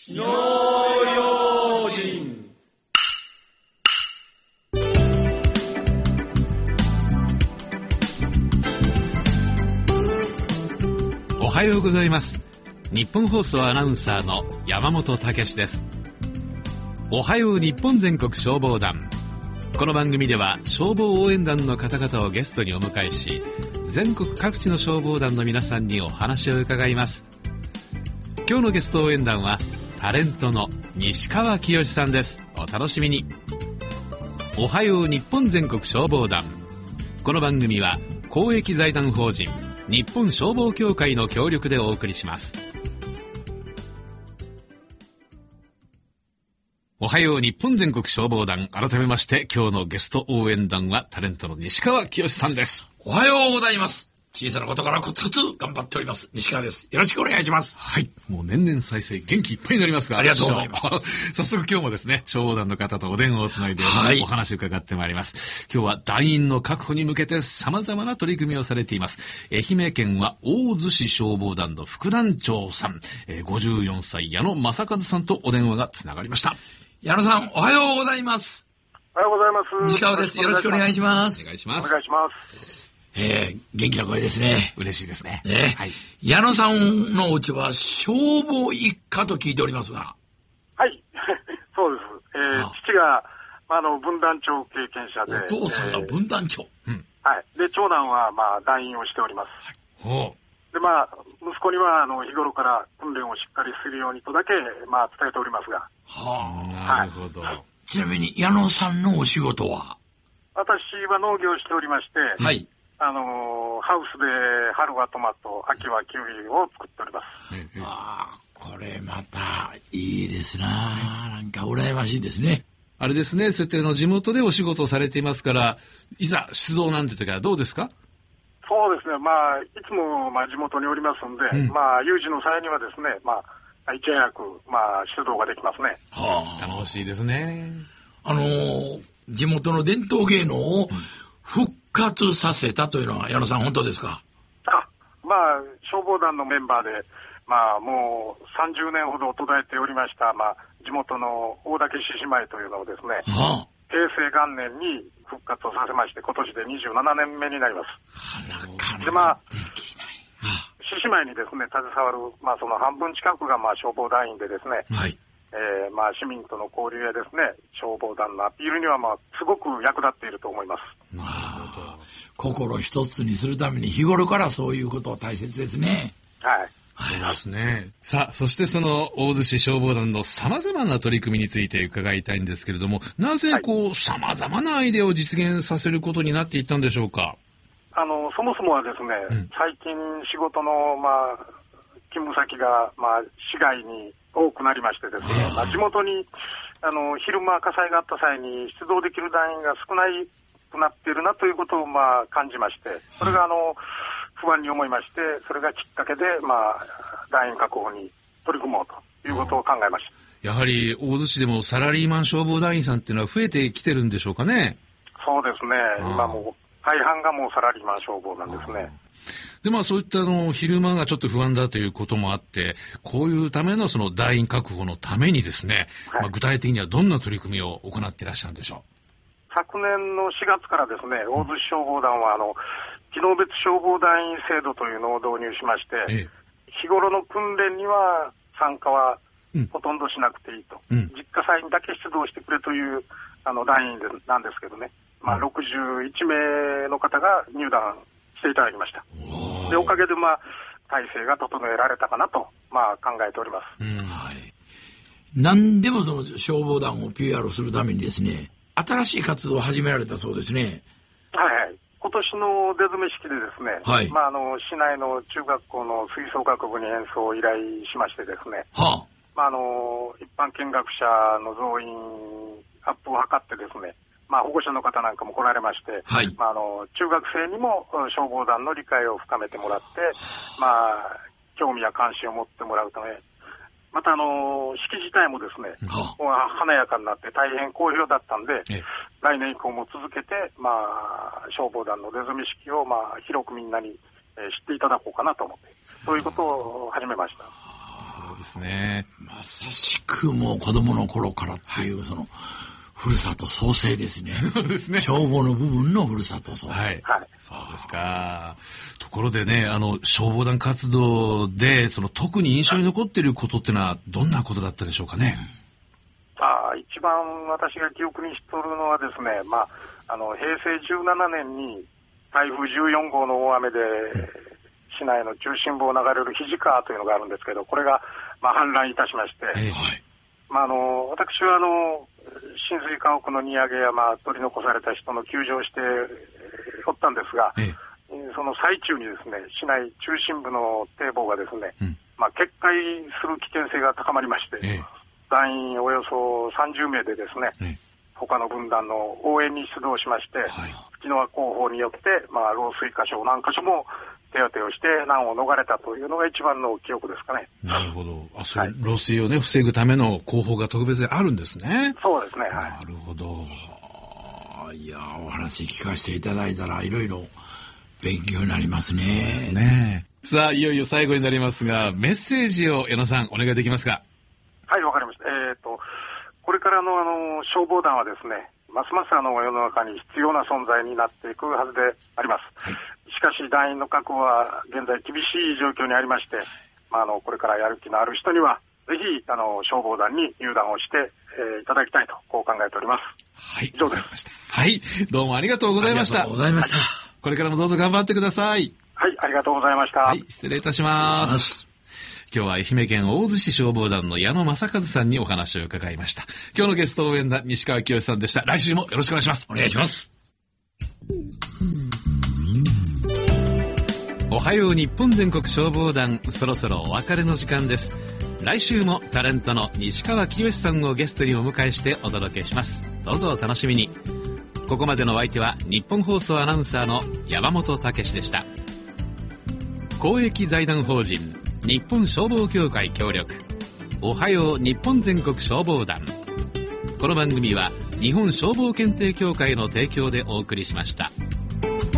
火の用心。 おはようございます。日本放送アナウンサーの山本武史です。おはよう日本全国消防団。この番組では消防応援団の方々をゲストにお迎えし、全国各地の消防団の皆さんにお話を伺います。今日のゲスト応援団はタレントの西川きよしさんです。お楽しみに。おはよう日本全国消防団。この番組は公益財団法人日本消防協会の協力でお送りします。おはよう日本全国消防団。改めまして今日のゲスト応援団はタレントの西川きよしさんです。 おはようございます。小さなことからコツコツ頑張っております西川です。よろしくお願いします。 はい、もう年々再生元気いっぱいになりますが、 ありがとうございます早速今日もですね、消防団の方とお電話をつないで、お話を伺ってまいります。今日は団員の確保に向けて様々な取り組みをされています。愛媛県は大洲市消防団の副団長さん、54歳矢野正和さんとお電話がつながりました。 矢野さん、おはようございます。 おはようございます。 西川です。よろしくお願いします。 お願いします。 お願いします。 元気な声ですね。 嬉しいですね。 はい。矢野さんのお家は消防一家と聞いておりますが。 はい、そうです。父が分団長経験者で、 お父さんが分団長。 はい。で長男は団員をしております。 ほう。 で息子には日頃から訓練をしっかりするようにとだけ伝えておりますが。 なるほど。 ちなみに矢野さんのお仕事は？ 私は農業をしておりまして、 はい。 ハウスで春はトマト、秋はキウイを作っております。 これまたいいですな。なんか羨ましいですね。 あれですね、そうやって地元でお仕事をされていますから、いざ出動なんて時はどうですか？ そうですね、いつも地元におりますんで、有事の際にはですね、いち早く出動ができますね。 楽しいですね。 地元の伝統芸能を復活させたというのは矢野さん本当ですか？ 消防団のメンバーでもう30年ほど途絶えておりました地元の大竹獅子舞というのをですね、平成元年に復活をさせまして、今年で27年目になります。 なかなでかできない。 獅子舞にですね携わるその半分近くが消防団員でですね、 はい。 市民との交流やですね、消防団のアピールにはすごく役立っていると思います。 なるほど。 心一つにするために日頃からそういうことは大切ですね。 はい。 そうですね。さあ、そしてその大洲市消防団の様々な取り組みについて伺いたいんですけれども、なぜ様々なアイデアを実現させることになっていったんでしょうか？ そもそもはですね、最近仕事の勤務先が市外に多くなりましてですね、地元に昼間火災があった際に出動できる団員が少ないくなっているなということを感じまして、それが不安に思いまして、それがきっかけで団員確保に取り組もうということを考えました。 やはり大洲市でもサラリーマン消防団員さんっていうのは増えてきてるんでしょうかね？ そうですね、今もう大半がもうサラリーマン消防なんですね。 でそういった昼間がちょっと不安だということもあって、こういうためのその団員確保のためにですね、具体的にはどんな取り組みを行っていらっしゃるんでしょう？ 昨年の4月からですね、大洲市消防団は機能別消防団員制度というのを導入しまして、日頃の訓練には参加はほとんどしなくていいと、実家祭にだけ出動してくれという団員なんですけどね、61名の方が入団していただきました。でおかげで体制が整えられたかなと考えております。 何でもその消防団を PR するためにですね、新しい活動を始められたそうですね。 はい。今年の出初め式でですね、市内の中学校の吹奏楽部に演奏を依頼しましてですね、一般見学者の増員アップを図ってですね、保護者の方なんかも来られまして、中学生にも消防団の理解を深めてもらって、興味や関心を持ってもらうため、また式自体もですね、華やかになって大変好評だったんで、来年以降も続けて、消防団の出初め式を広くみんなに知っていただこうかなと思って、そういうことを始めました。 すそうですね。 まさしくもう子供の頃からっていう、その、ふるさと創生ですね。 そうですね。 消防の部分のふるさと創生。 はい。そうですか。ところでね、消防団活動で、特に印象に残っていることっていうのは、どんなことだったでしょうかね。 一番私が記憶にしとるのはですね、平成17年に台風14号の大雨で、市内の中心部を流れる肱川というのがあるんですけど、これが、氾濫いたしまして、私は浸水家屋の荷上げや、取り残された人の救助をしておったんですが、その最中にですね、市内中心部の堤防がですね、決壊する危険性が高まりまして、団員およそ30名でですね、他の分団の応援に出動しまして、沖縄広報によって、漏水箇所、何箇所も手当てをして難を逃れたというのが一番の記憶ですかね。 なるほど。そういう漏水をね、防ぐための広報が特別であるんですね。 そうですね。 なるほど。 いや、お話聞かせていただいたらいろいろ勉強になりますね。 そうですね。さあ、いよいよ最後になりますが、メッセージを矢野さんお願いできますか。 はい、わかりました。これからの消防団はですね、ますます世の中に必要な存在になっていくはずであります。しかし団員の確保は現在厳しい状況にありまして、これからやる気のある人にはぜひ消防団に入団をしていただきたいとこう考えております。 はい、 以上です。 はい、どうもありがとうございました。 ありがとうございました。 これからもどうぞ頑張ってください。 はい、ありがとうございました。 はい、失礼いたします。今日は愛媛県大洲市消防団の矢野正和さんにお話を伺いました。今日のゲスト応援団西川清さんでした。来週もよろしくお願いします。 お願いします。 おはよう日本全国消防団、そろそろお別れの時間です。来週もタレントの西川清さんをゲストにお迎えしてお届けします。どうぞお楽しみに。ここまでのお相手は日本放送アナウンサーの山本武史でした。公益財団法人日本消防協会協力、おはよう日本全国消防団。この番組は日本消防検定協会の提供でお送りしました。